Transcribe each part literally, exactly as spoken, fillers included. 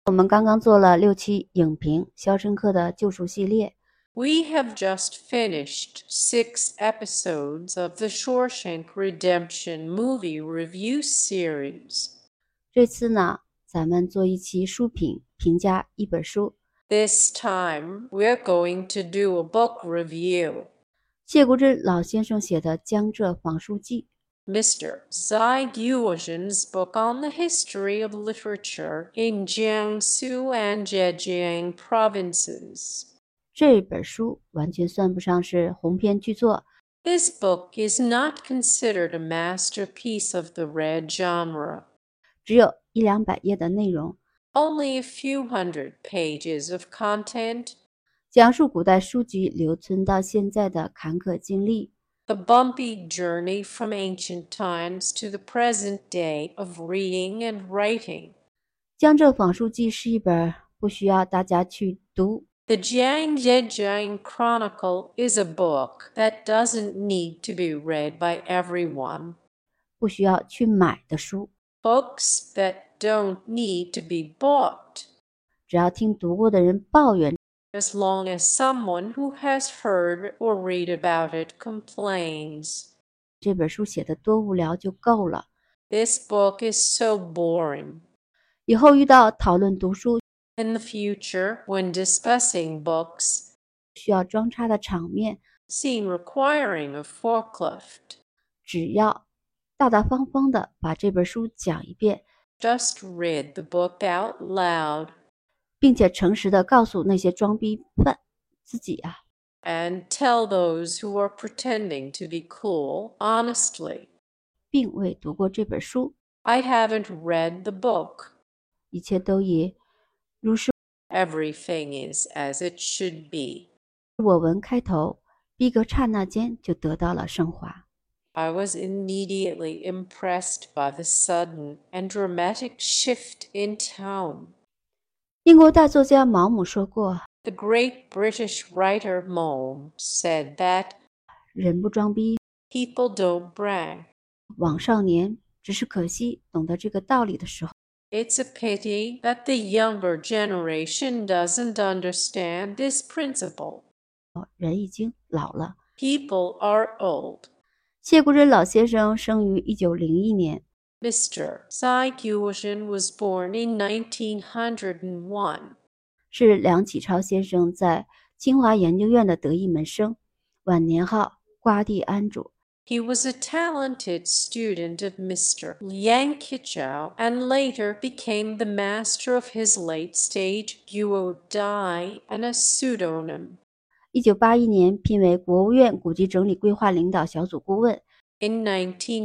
我们刚刚做了六期影评《肖申克的救赎》系列。 We have just finished six episodes of the Shawshank Redemption movie review series. 这次呢，咱们做一期书评，评价一本书。 This time, we're going to do a book review. 谢国珍老先生写的《江浙访书记》。 Mister Zhaiguozhen's book on the history of literature in Jiangsu and Zhejiang provinces. 这本书完全算不上是鸿篇巨作。 This book is not considered a masterpiece of the red genre. 只有一两百页的内容， Only a few hundred pages of content. 讲述古代书籍留存到现在的坎坷经历。 The bumpy journey from ancient times to the present day of reading and writing. 江浙访书记是一本不需要大家去读。 The Jiang Zhejiang Chronicle is a book that doesn't need to be read by everyone. 不需要去买的书。 Books that don't need to be bought. 只要听读过的人抱怨。 As long as someone who has heard or read about it complains. 这本书写得多无聊就够了。 This book is so boring. 以后遇到讨论读书 In the future, when discussing books, 需要装叉的场面 scene requiring a forklift, 只要大大方方地把这本书讲一遍， just read the book out loud, 并且诚实地告诉那些装逼犯自己啊， and tell those who are pretending to be cool honestly. 并未读过这本书， I haven't read the book. 一切都以如是 Everything is as it should be. 我闻开头，逼格刹那间就得到了升华。 I was immediately impressed by the sudden and dramatic shift in tone. 英国大作家毛姆说过， The great British writer Malm said that 人不装逼， people don't brag. 枉少年，只是可惜懂得这个道理的时候， It's a pity that the younger generation doesn't understand this principle. 人已经老了。 People are old. 谢国珍老先生生于一九零一年， Mister Zhaiguozhen was born in nineteen oh one. 是梁启超先生在清华研究院的得意门生，晚年号瓜地安主。 He was a talented student of Mister Liang Qichao and later became the master of his late-stage Guo Dai and a pseudonym. 一九八一年聘为国务院古籍整理规划领导小组顾问。 In nineteen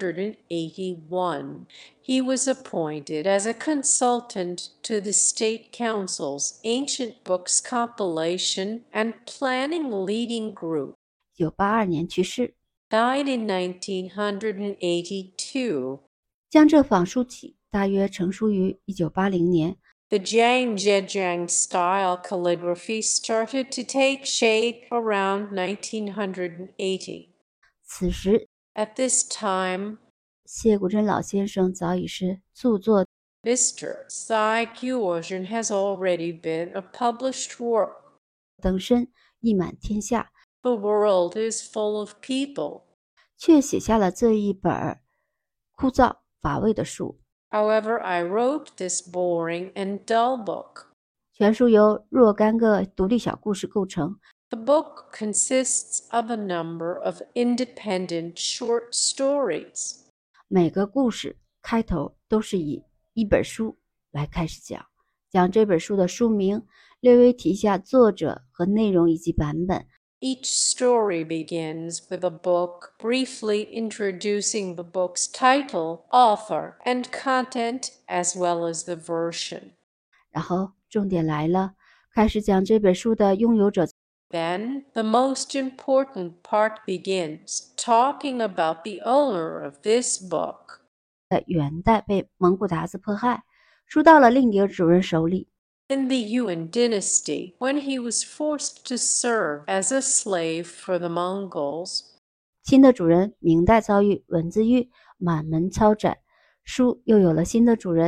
eighty-one, he was appointed as a consultant to the State Council's Ancient Books Compilation and Planning Leading Group. 一九八二年去世。 Died in nineteen eighty-two. 江浙访书记大约成书于一九八零年。 The Jiang Zhejiang style calligraphy started to take shape around nineteen eighty. 此时 At this time, 谢国珍老先生早已是著作。 Mister Zhaiguozhen has already been a published work. 等身溢满天下， The world is full of people. 却写下了这一本枯燥乏味的书。 However, I wrote this boring and dull book. 全书由若干个独立小故事构成。 The book consists of a number of independent short stories. 每个故事开头都是以一本书来开始讲，将这本书的书名略微提下作者和内容以及版本。 Each story begins with a book briefly introducing the book's title, author, and content, as well as the version. 然后重点来了，开始讲这本书的拥有者。 Then, the most important part begins, talking about the owner of this book. 在元代被蒙古鞑子迫害，书到了另一个主人手里。 In the Yuan dynasty, when he was forced to serve as a slave for the Mongols. 新的主人明代遭遇文字狱，满门抄斩，书又有了新的主人。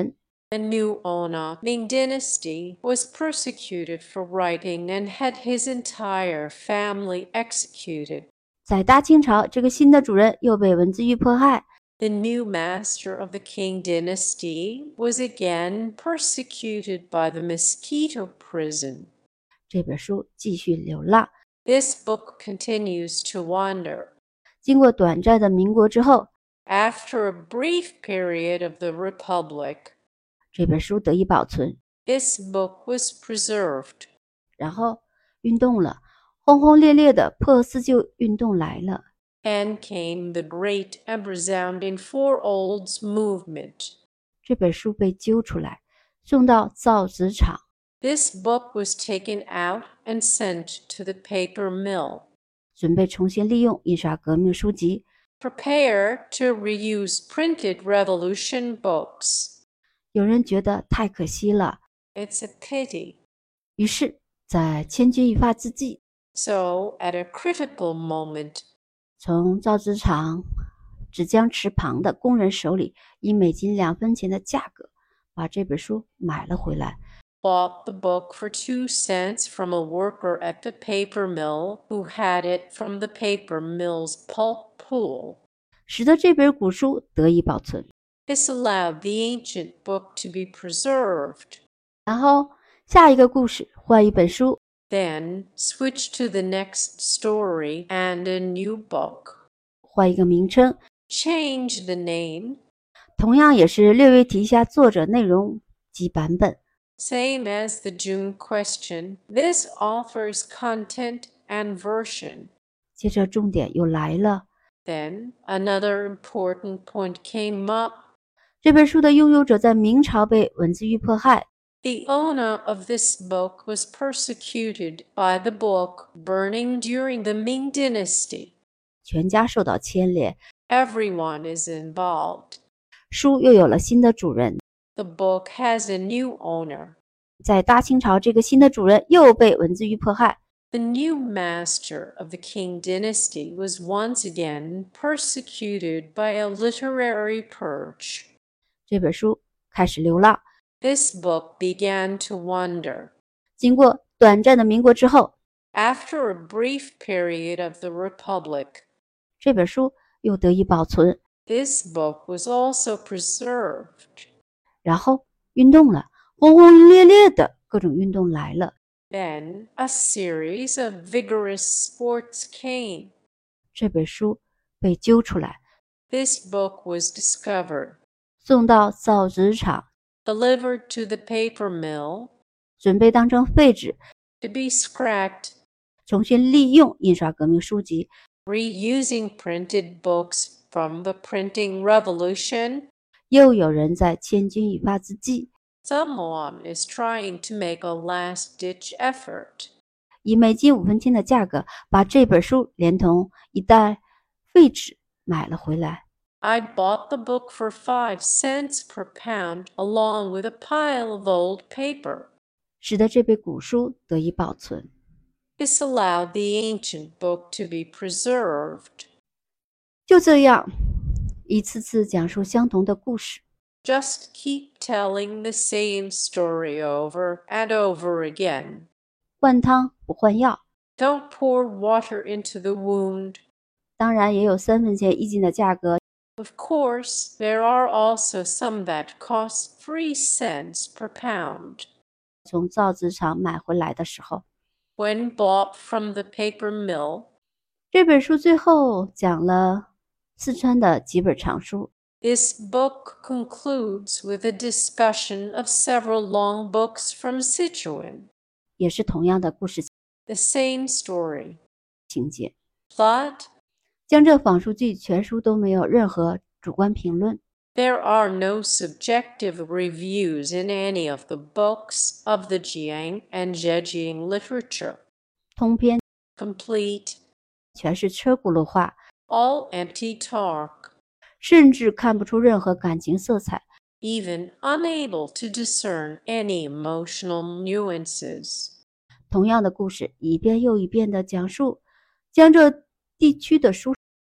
The new owner, Ming Dynasty, was persecuted for writing and had his entire family executed. 在大清朝，这个新的主人又被文字狱迫害。 The new master of the Qing dynasty was again persecuted by the Mosquito prison. 这本书继续流浪。 This book continues to wander. 经过短暂的民国之后， After a brief period of the Republic, 这本书得以保存。 this book was preserved. 然后运动了，轰轰烈烈的破四旧运动来了。 And came the great and resounding Four Olds movement. 这本书被揪出来，送到造纸厂。 This book was taken out and sent to the paper mill. 准备重新利用印刷革命书籍。 Prepare to reuse printed revolution books. 有人觉得太可惜了， It's a pity. 于是，在千钧一发之际， So, at a critical moment, 从造纸厂纸浆池旁的工人手里，以每斤两分钱的价格，把这本书买了回来。 bought the book for two cents from a worker at the paper mill who had it from the paper mill's pulp pool. 使得这本古书得以保存。 This allowed the ancient book to be preserved. 然后下一个故事，换一本书， Then switch to the next story and a new book. 换一个名称， Change the name, 同样也是略微提一下作者内容及版本。 same as the June question. This author's content and version. 接着重点又来了， Then another important point came up. 这本书的拥有者在明朝被文字狱迫害， The owner of this book was persecuted by the book burning during the Ming Dynasty. 全家受到牵连， Everyone is involved. 书又有了新的主人。 The book has a new owner. 在大清朝，这个新的主人又被文字狱迫害。 The new master of the Qing dynasty was once again persecuted by a literary purge. 这本书开始流浪。 This book began to wander. 经过短暂的民国之后， After a brief period of the Republic, 这本书又得以保存。 this book was also preserved. 然后运动了，轰轰烈烈的各种运动来了。 Then a series of vigorous sports came. 这本书被揪出来， This book was discovered, 送到造纸厂， delivered to the paper mill, 准备当成废纸， to be scrapped, 重新利用印刷革命书籍。 reusing printed books from the printing revolution. 又有人在千钧一发之际， Someone is trying to make a last-ditch effort. 以每斤五分钱的价格把这本书连同一袋废纸买了回来。 I bought the book for five cents per pound along with a pile of old paper. 使得这本古书得以保存。 This allowed the ancient book to be preserved. 就这样，一次次讲述相同的故事， Just keep telling the same story over and over again. 换汤不换药。 Don't pour water into the wound. 当然也有三分钱一斤的价格， Of course, there are also some that cost three cents per pound. 从造纸厂买回来的时候， When bought from the paper mill, 这本书最后讲了四川的几本藏书。 this book concludes with a discussion of several long books from Sichuan. 也是同样的故事 The same story. 情节。 Plot: 江浙仿书记全书都没有任何主观评论， There are no subjective reviews in any of the books of the Jiang and Zhejiang literature. 通篇 Complete. 全是车轱辘话， All empty talk. 甚至看不出任何感情色彩， Even unable to discern any emotional nuances. 同样的故事一遍又一遍地讲述江浙地区的书，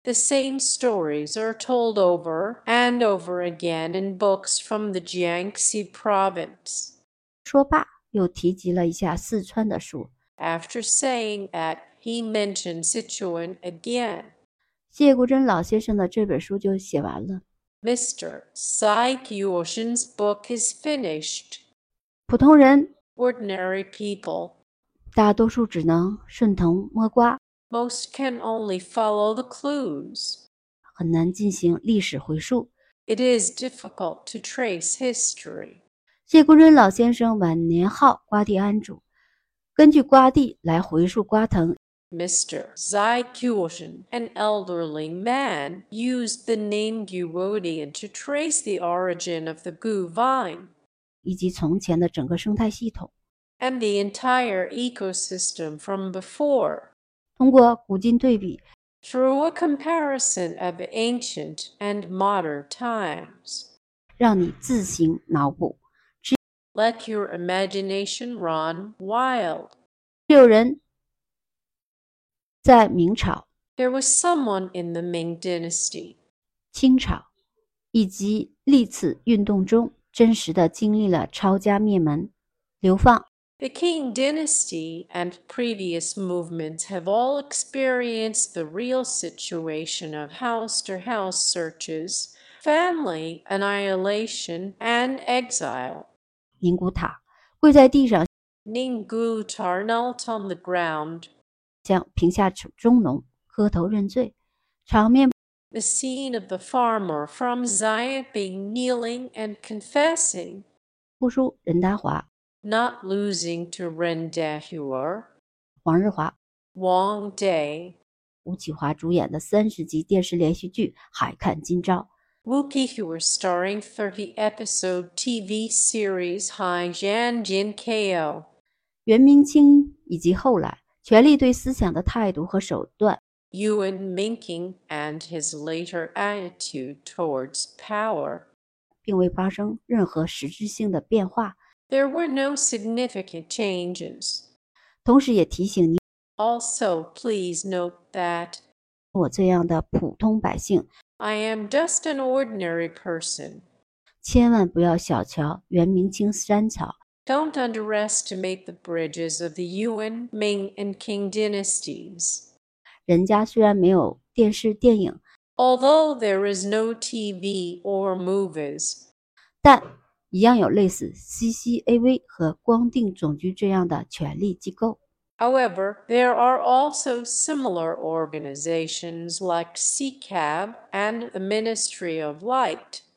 The same stories are told over and over again in books from the Jiangxi province. 说罢，又提及了一下四川的书。 After saying that, he mentioned Sichuan again. 谢国珍老先生的这本书就写完了。 Mister Tsai Kyoshin's book is finished. 普通人 Ordinary people, 大多数只能顺藤摸瓜， most can only follow the clues. 很难进行历史回溯。 It is difficult to trace history. 谢国珍老先生晚年号瓜地安主，根据瓜地来回溯瓜藤。 Mister Zai Kyoshin, an elderly man, used the name Guodian to trace the origin of the gu vine 以及从前的整个生态系统， and the entire ecosystem from before. 通过古今对比， Through a comparison of ancient and modern times. 让你自行脑补。 Let your imagination run wild. 有人在明朝、 There was someone in the Ming Dynasty. 清朝以及历次运动中真实的经历了抄家灭门、流放、 The Qing Dynasty and previous movements have all experienced the real situation of house-to-house searches, family annihilation, and exile. 宁古塔，跪在地上 Ninggu tar knelt on the ground. 向平下中农磕头认罪，场面 The scene of the farmer from Xianbing kneeling and confessing, 不输任达华、 not losing to Ren Dahuer, 黄日华、 Wang Day, 吴启华主演的三十集电视连续剧《海看今朝》， Wu Kehuer starring thirty-episode T V series Hai Jian Jin K O. 袁明清以及后来权力对思想的态度和手段， Yuan Minking and his later attitude towards power. 并未发生任何实质性的变化。 There were no significant changes. 同时也提醒你， Also, please note that 我这样的普通百姓， I am just an ordinary person. 千万不要小瞧袁明清山草， Don't underestimate the bridges of the Yuan, Ming, and Qing dynasties. 人家虽然没有电视电影， Although there is no T V or movies, 但一样有类似 C C A V 和光定总局这样的权力机构。 however, there are also similar organizations like C C A B and the Ministry of Light.